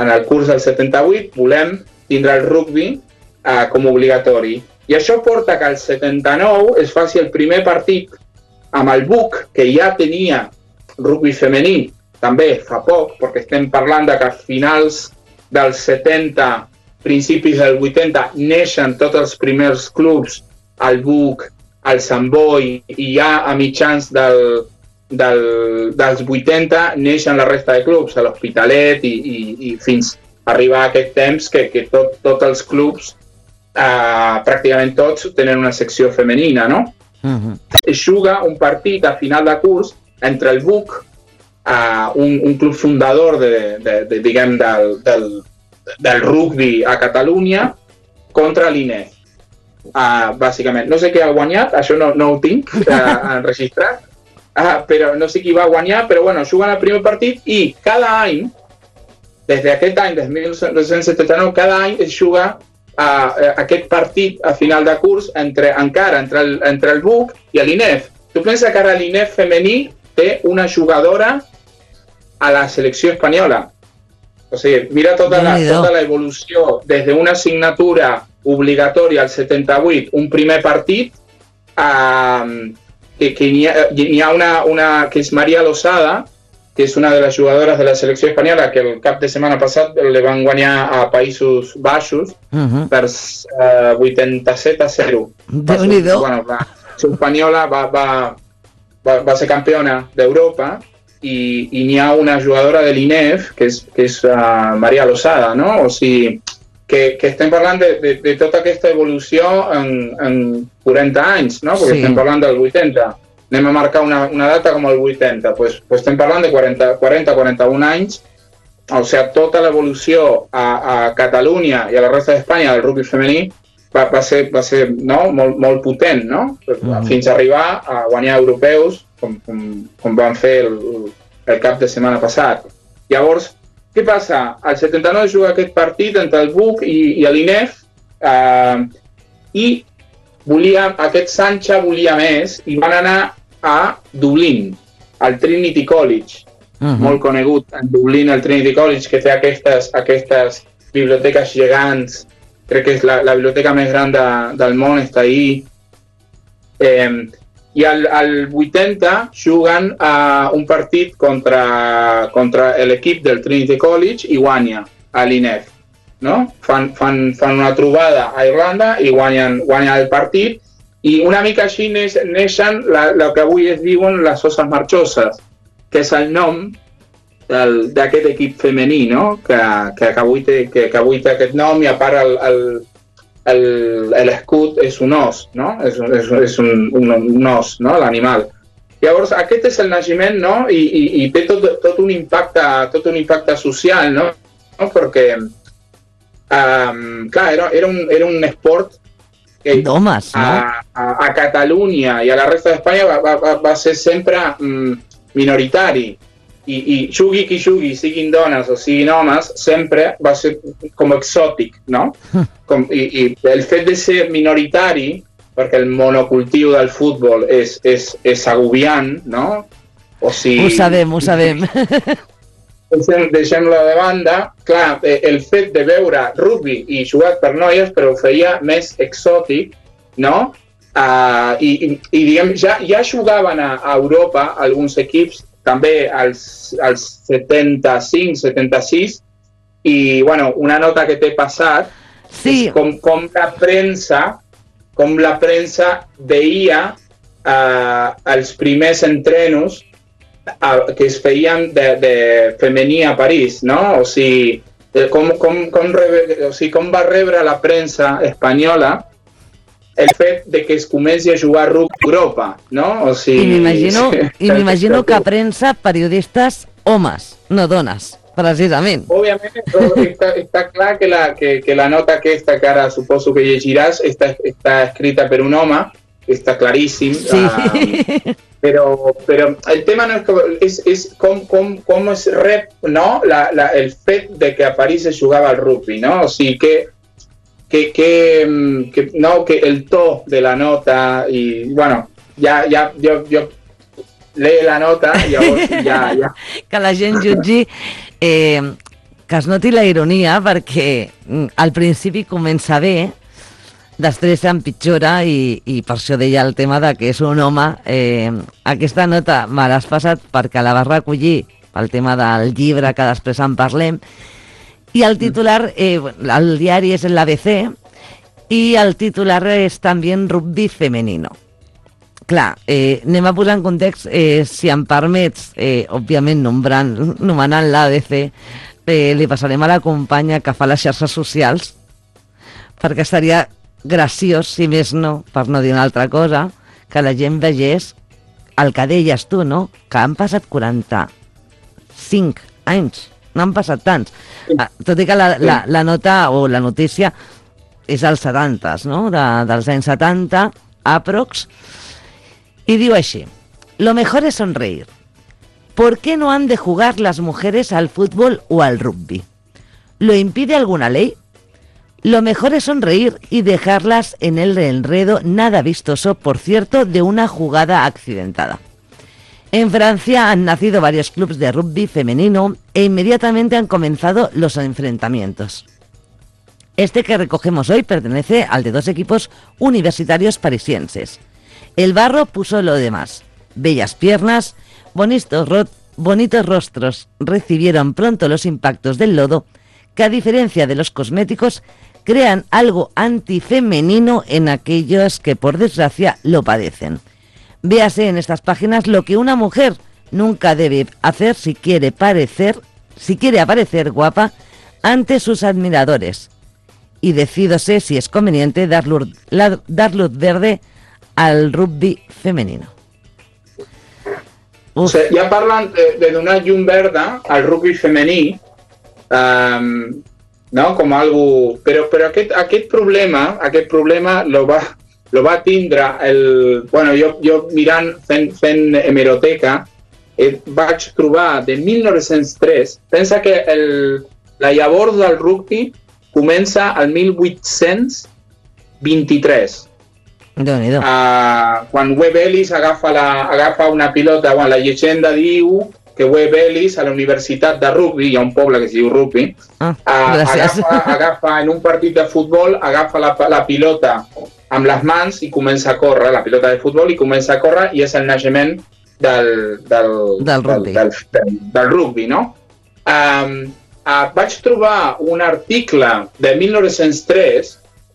en el curs del setanta-vuit volem tindre el rugby uh, com obligatori. I això porta que al setanta-nou es faci el primer partit amb el B U C, que ja tenia rugby femení, també fa poc, perquè estem parlant de que a finals dels setanta, principis del vuitanta, neixen tots els primers clubs, el B U C, el Sant Boi, i ja a mitjans del, del, dels vuitanta neixen la resta de clubs, a l'Hospitalet, i, i, i fins a arribar a aquest temps que, que tot, tots els clubs, eh, pràcticament tots, tenen una secció femenina, no? Uh-huh. Es juga un partit a final de curs entre el B U C, Uh, un, un club fundador de, de, de, diguem, del, del, del rugby a Catalunya contra l'I N E F. Uh, bàsicament, no sé qui ha guanyat, això no, no ho tinc uh, enregistrat, uh, però no sé qui va guanyar, però bueno, juguen el primer partit i cada any, des d'aquest any, des de mil nou-cents setanta-nou, cada any es juga uh, aquest partit a final de curs entre, encara entre el, entre el B U C i l'I N E F. Tu penses que ara l'I N E F femení té una jugadora a la selecció espanyola. O sigui, mira tota la, tota la evolució des d'una assignatura obligatòria al setanta-vuit, un primer partit, eh, que, que hi ha, hi ha una, una que és Maria Losada, que és una de les jugadores de la selecció espanyola, que el cap de setmana passat le van guanyar a Països Baixos uh-huh. per eh, vuitanta-set a zero. Déu-n'hi-do. Bueno, la selecció espanyola va, va, va, va ser campiona d'Europa, i, i n'hi ha una jugadora de l'I N E F, que és, que és uh, Maria Losada, no? O sigui, que, que estem parlant de, de, de tota aquesta evolució en, en quaranta anys, no? Perquè sí. Estem parlant del vuitanta. Anem a marcar una, una data com el vuitanta. Pues, pues estem parlant de quaranta a quaranta-un anys. O sigui, tota l'evolució a, a Catalunya i a la resta d'Espanya del rugby femení va, va ser, va ser no? molt, molt potent, no? Mm. Fins a arribar a guanyar europeus, Com, com, com van fer el, el cap de setmana passat. Llavors, què passa? Al setanta-nou juga aquest partit entre el B U C i, i l'I N E F eh, i volia, aquest Sancha volia més i van anar a Dublín, al Trinity College, uh-huh. molt conegut en Dublín, el Trinity College, que té aquestes, aquestes biblioteques gegants, crec que és la, la biblioteca més gran de, del món, està ahí. Eh, I al, al vuitanta juguen uh, un partit contra, contra l'equip del Trinity College i guanya a l'I N E F. No? Fan, fan, fan una trobada a Irlanda i guanyen, guanyen el partit i una mica així neix, neixen el que avui es diuen les Osas Marchoses, que és el nom d'aquest equip femení, no? que, que, que, avui té, que, que avui té aquest nom i a part el, el l'escut és un os, no? És, és, és un, un, un os, no? L'animal. Llavors, aquest és el naixement, no? I, i, i té tot, tot, un impacte, tot un impacte social, no? no? Perquè, um, clar, era, era, un, era un esport que d'homes, no? a, a, a Catalunya i a la resta d'Espanya va, va, va ser sempre um, minoritari. I, i jugui qui jugui, siguin dones o siguin homes, sempre va ser com exòtic, no? Com, i, I el fet de ser minoritari, perquè el monocultiu del futbol és, és, és agobiant, no? O sigui, ho sabem, ho sabem. Deixem, deixem-la de banda. Clar, el fet de veure rugby i jugat per noies, però ho feia més exòtic, no? Uh, i, i, i diguem, ja, ja jugaven a, a Europa alguns equips també als, als setanta-cinc, setanta-sis, i bueno, una nota que t'he passat sí. és com, com la premsa com la premsa veia eh, els primers entrenos eh, que es feien de, de femení a París, no? O sigui, com, com, com, rebe, o sigui, com va rebre la premsa espanyola el fet de que es comenci a jugar rugby a Europa, no? O sigui, I m'imagino i m'imagino que a premsa periodistes homes, no dones, precisament. Òbviament, està, està clar que la, que, que la nota aquesta que ara suposo que llegiràs està, està escrita per un home, està claríssim. Sí. Uh, però, però el tema no és, que, és, és com, com, com es rep, no? la, la, el fet de que a París es jugava al rugby, no? O sigui que Que, que, que, no, que el to de la nota i, bueno, ja, ja, jo, jo lee la nota i llavors ja, ja. Que la gent jutgi, eh, que es noti la ironia, perquè mm, al principi comença bé, després s'empitjora i, i per això deia el tema de que és un home. Eh, aquesta nota me l'has passat perquè la vas recollir pel tema del llibre que després en parlem, i el titular, eh, el diari és l'A B C, i el titular és també rugby femenino. Clar, eh, anem a posar en context, eh, si em permets, eh, òbviament nombrant, nomenant l'A B C, eh, li passarem a la companya que fa les xarxes socials, perquè estaria graciós, si més no, per no dir una altra cosa, que la gent vegés el que deies tu, no? Que han passat quaranta-cinc anys, no han passat tants. Ah, tot i que la, la, la nota o la notícia és als setanta, no? De, dels anys setanta, aprox, y digo así: lo mejor es sonreír. ¿Por qué no han de jugar las mujeres al fútbol o al rugby? ¿Lo impide alguna ley? Lo mejor es sonreír y dejarlas en el enredo nada vistoso, por cierto, de una jugada accidentada. En Francia han nacido varios clubes de rugby femenino e inmediatamente han comenzado los enfrentamientos. Este que recogemos hoy pertenece al de dos equipos universitarios parisienses. El barro puso lo demás. Bellas piernas, bonitos, ro- bonitos rostros recibieron pronto los impactos del lodo, que a diferencia de los cosméticos, crean algo antifemenino en aquellos que por desgracia lo padecen. Véase en estas páginas lo que una mujer nunca debe hacer si quiere parecer, si quiere aparecer guapa ante sus admiradores. Y decídose si es conveniente dar luz, la, dar luz verde al rugby femenino. O sigui, ja parlen de, de donar llum verda al rugby femení, um, no? Com algo... Però, però aquest, aquest problema, aquest problema lo va, lo va tindre el... Bueno, jo, jo mirant, fent, fent hemeroteca, eh, vaig trobar de mil nou-cents tres, pensa que el, la llavor del rugby comença al mil vuit-cents vint-i-tres. Uh, quan Webb Ellis agafa, la, agafa una pilota, bueno, la llegenda diu que Webb Ellis a la Universitat de Rugby, hi ha un poble que es diu Rugby, ah, uh, agafa, agafa en un partit de futbol, agafa la, la pilota amb les mans i comença a córrer, la pilota de futbol, i comença a córrer, i és el naixement del, del, del, rugby. del, del, del rugby, no? Um, uh, vaig trobar un article de mil nou-cents tres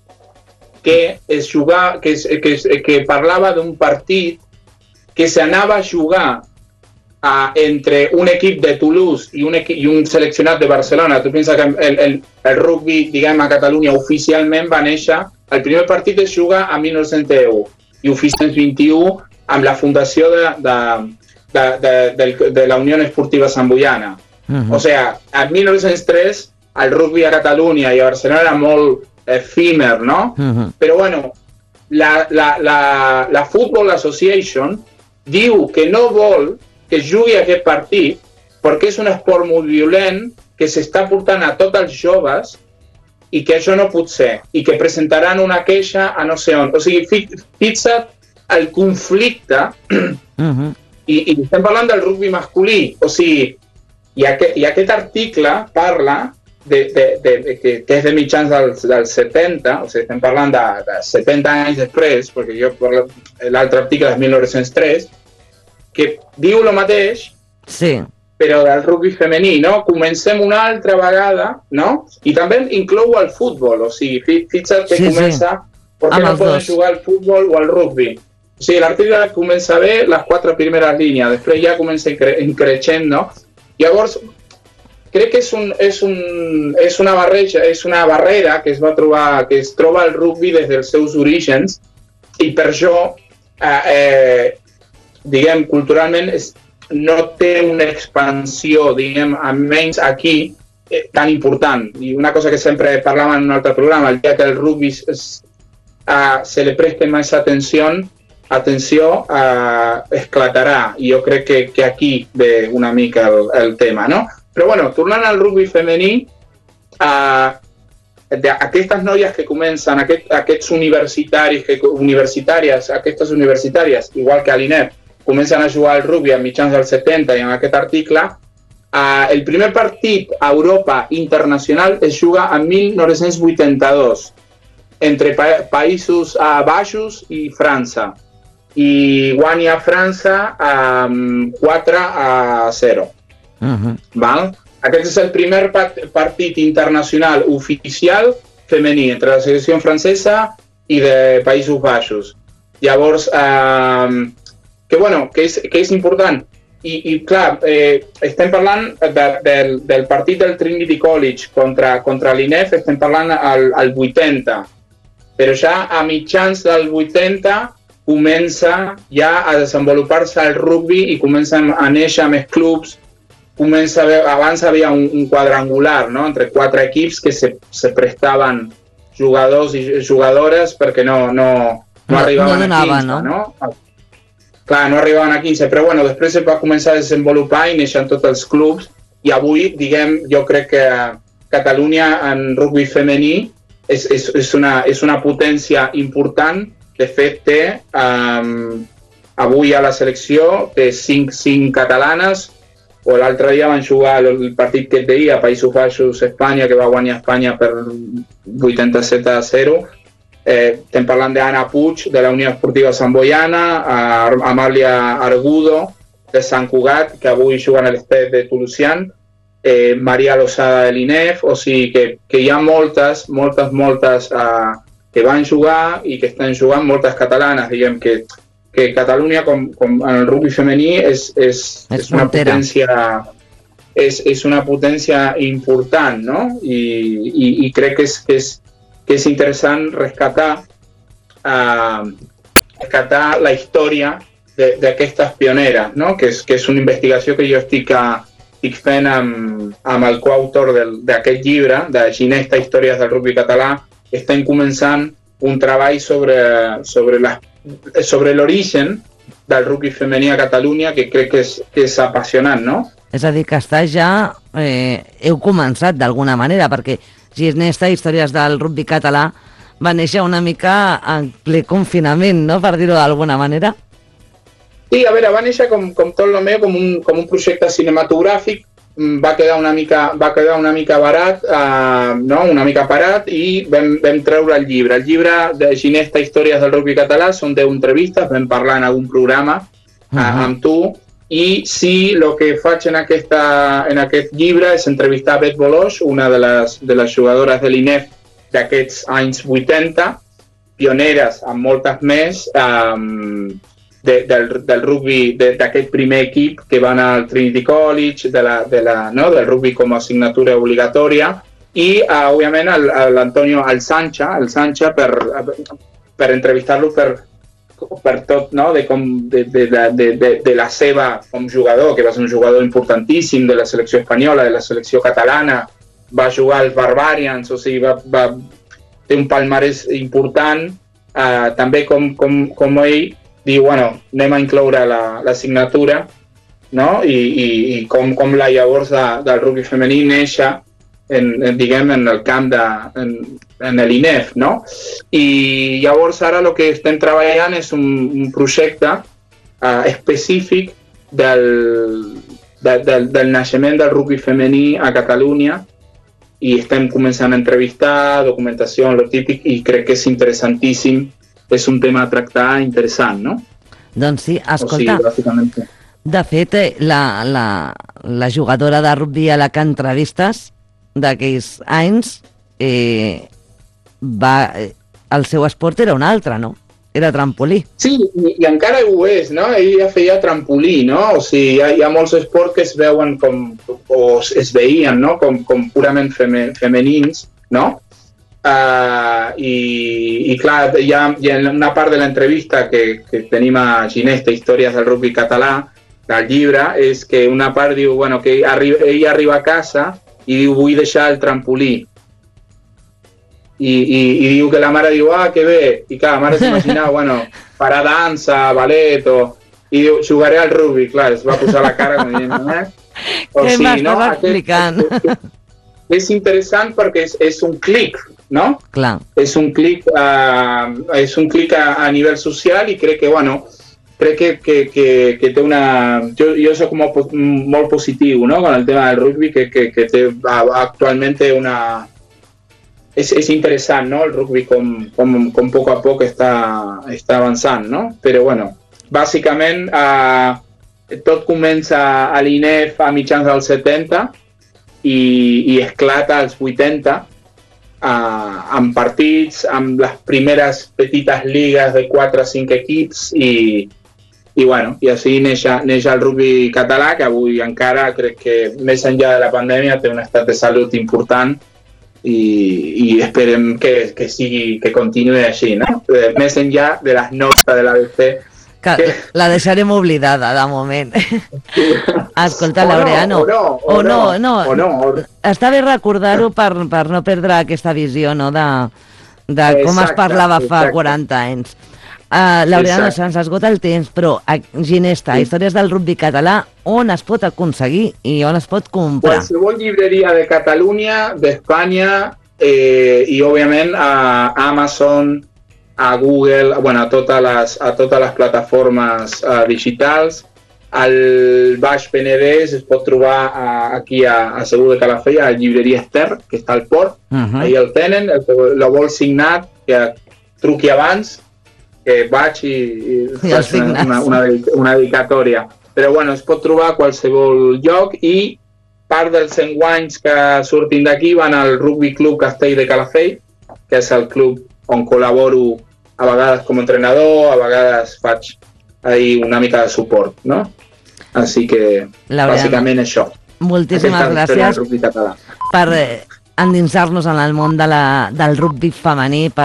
que es jugar, que, es, que, es, que parlava d'un partit que s'anava a jugar uh, entre un equip de Toulouse i un, equip, i un seleccionat de Barcelona. Tu penses que el, el, el rugby, diguem, a Catalunya oficialment va néixer, el primer partit es juga a mil nou-cents deu i oficialment vint-i-u amb la fundació de, de, de, de, de, de la Unió Esportiva Sant Boiana. Uh-huh. O sea, en mil nou-cents tres el rugby a Catalunya i a Barcelona era molt efímer, ¿no? Uh-huh. Però bueno, la, la, la, la Football Association diu que no vol que jugui aquest partit perquè és un esport molt violent que s'està portant a tots els joves i que això no pot ser i que presentaran una queixa a no sé on. O sigui, fixa't el conflicte uh-huh. i, i estem parlant del rugby masculí. O sigui, i aquest, i aquest article parla De, de, de, de, que, que és de mitjans dels, dels setanta, o sigui, estem parlant de, de setanta anys després, perquè jo l'altre article és mil nou-cents tres, que diu el mateix, sí. Però del rugby femení, no? Comencem una altra vegada, no? I també inclou el futbol, o sigui, fixa't que sí, comença, sí. perquè no poden dos. Jugar al futbol o al rugby. O sigui, l'article comença bé, les quatre primeres línies, després ja comença increixent, no? Llavors, crec que és, un, és, un, és una barreja, és una barrera que es va trobar, que es troba el rugby des dels seus orígens i per això, eh, eh, diguem, culturalment és, no té una expansió, diguem, almenys aquí, eh, tan important. I una cosa que sempre parlàvem en un altre programa, el dia que el rugby es, eh, se li preste més atenció, atenció, eh, esclatarà. I jo crec que, que aquí ve una mica el, el tema, no? Però bueno, tornant al rugby femení, uh, aquestes noies que comencen, aquest, aquests universitaris, que, universitàries, aquestes universitàries, igual que a l'I N E P, comencen a jugar al rugby a mitjans dels setanta i en aquest article, Uh, el primer partit a Europa internacional es juga en mil nou-cents vuitanta-dos entre pa Països uh, Baixos i França, i guanya França um, quatre a zero. Uh-huh. Val? Aquest és el primer partit internacional oficial femení entre la selecció francesa i de Països Baixos. Llavors, eh, que, bueno, que, és, que és important. I, i clar, eh, estem parlant de, del, del partit del Trinity College contra, contra l'I N E F, estem parlant al, al vuitanta. Però ja a mitjans del vuitanta comença ja a desenvolupar-se el rugby i comencen a néixer més clubs. Comença a haver, abans hi havia un, un quadrangular, no?, entre quatre equips que se, se prestaven jugadors i jugadores perquè no, no, no, no arribaven no donava, a quinze, no? no? Clar, no arribaven a quinze, però bueno, després es va començar a desenvolupar i neixen tots els clubs i avui, diguem, jo crec que Catalunya en rugby femení és, és, és, una, és una potència important. De fet, té um, avui a la selecció té cinc, cinc catalanes, o l'altre dia van jugar el partit que et deia, Països Baixos, Espanya, que va guanyar Espanya per vuitanta-set a zero. Eh, estem parlant d'Anna Puig, de la Unió Esportiva Sant Boiana, a Amàlia Argudo, de Sant Cugat, que avui juga en l'Estret de Tolucian, eh, Maria Lozada de l'I N E F, o sigui que, que hi ha moltes, moltes, moltes eh, que van jugar i que estan jugant, moltes catalanes, diguem que que Catalunya, com, com en el rugby femení, és, és, és, és una potència és, és una potència important, no? I, i, i crec que és, que és, que és interessant rescatar, uh, rescatar la història d'aquestes pioneres, no? Que és, que és una investigació que jo estic, a, estic fent amb, amb el coautor d'aquest llibre, de Ginesta, Històries del rugby català. Estem començant un treball sobre, sobre les sobre l'origen del rugby femení a Catalunya, que crec que és, que és apassionant, no? És a dir, que està ja... Eh, heu començat d'alguna manera, perquè Ginesta, Històries del rugby català, va néixer una mica en ple confinament, no?, per dir-ho d'alguna manera. Sí, a veure, va néixer com, com tot el meu, com un, com un projecte cinematogràfic, va quedar una mica, va quedar una mica barat, eh, no? una mica parat, i vam, vam treure el llibre. El llibre de Ginesta, Històries del rugby català, són deu entrevistes, vam parlar en algun programa uh-huh. eh, amb tu, i sí, el que faig en, aquesta, en aquest llibre és entrevistar Bet Boloix, una de les, de les jugadores de l'I N E F d'aquests anys vuitanta, pioneres amb moltes més, eh, De, del, del rugby, d'aquest primer equip que van al Trinity College, de la, de la, no? del rugby com a assignatura obligatòria, i, uh, òbviament, l'Antonio Alsancha, Alsancha per, per entrevistar-lo per, per tot, no? de, com, de, de, de, de, de la seva com jugador, que va ser un jugador importantíssim de la selecció espanyola, de la selecció catalana, va jugar als Barbarians, o sigui, va, va, té un palmarès important, uh, també com, com, com ell, diu, bueno, anem a incloure l'assignatura, no? I, i, i com, com la llavors de, del rugby femení néixer en, en, diguem, en el camp de, en, en l'I N E F, no? I llavors ara el que estem treballant és un, un projecte uh, específic del, de, del, del naixement del rugby femení a Catalunya, i estem començant a entrevistar, documentació, lo típic, i crec que és interessantíssim. És un tema a tractar interessant, no? Doncs sí, escolta, o sigui, de fet, la, la, la jugadora de rugby a la que entrevistes d'aquells anys, eh, va, el seu esport era un altre, no? Era trampolí. Sí, i, i encara ho és, no? Ella feia trampolí, no? O sigui, hi ha, hi ha molts esports que es veuen com, o es veien, no? Com, com purament feme, femenins, no? Uh, i, i clar, hi ha, hi ha una part de l'entrevista que, que tenim a Ginesta, Històries del rugby català, del llibre, és que una part diu, bueno, que arriba, ella arriba a casa i diu, vull deixar el trampolí. I, i, i diu que la mare diu, ah, que bé. I clar, la mare s'imagina, bueno, farà dansa, ballet, o... I diu, jugaré al rugby, clar, es va posar la cara com dient, eh? O Què sí, no? explicant? Aquest, és interessant perquè és, és un clic, no? Clar. És un clic, uh, és un clic a, a nivell social, i crec que, bueno, crec que, que, que, que té una... Jo, jo soc molt, molt positiu, no?, con el tema del rugby, que, que, que té, actualment té una... És, és interessant, no?, el rugby com, com, com poc a poc està, està avançant, no? Però, bueno, bàsicament eh, tot comença a l'I N E F a mitjans dels setanta i, i esclata als vuitanta, Uh, amb partits, amb les primeres petites lligues de quatre a cinc equips i, i, bueno, i així neix, neix el rugby català, que avui encara crec que més enllà de la pandèmia té un estat de salut important i, i esperem que, que, sigui, que continuï així, no? Més enllà de les notes de l'A B C. Que la deixarem oblidada, de moment. Escolta, o Laureano... No, o no, o no, no, o no, o no. Està bé recordar-ho per, per no perdre aquesta visió, no?, de, de com exacte, es parlava fa exacte. quaranta anys. Uh, Laureano, se'ns esgota el temps, però a Ginesta, sí. Històries del rugby català, on es pot aconseguir i on es pot comprar? Qualsevol llibreria de Catalunya, d'Espanya eh, i, òbviament, a Amazon, a Google, bueno, a totes les, a totes les plataformes uh, digitals. Al Baix Penedès es pot trobar uh, aquí a, a Segur de Calafell, a la llibreria Ester, que està al port, uh -huh. ahí el tenen, el que la vol signat, que truqui abans, que vaig i, i faig una, una, una, una dedicatòria. Però bueno, es pot trobar a qualsevol lloc i part dels enguanys que surtin d'aquí van al Rugby Club Castell de Calafell, que és el club on col·laboro a vegades com a entrenador, a vegades faig ahí una mica de suport, no? Així que, Laureano, bàsicament això. Moltíssimes gràcies per eh, endinsar-nos en el món de la, del rugby femení, per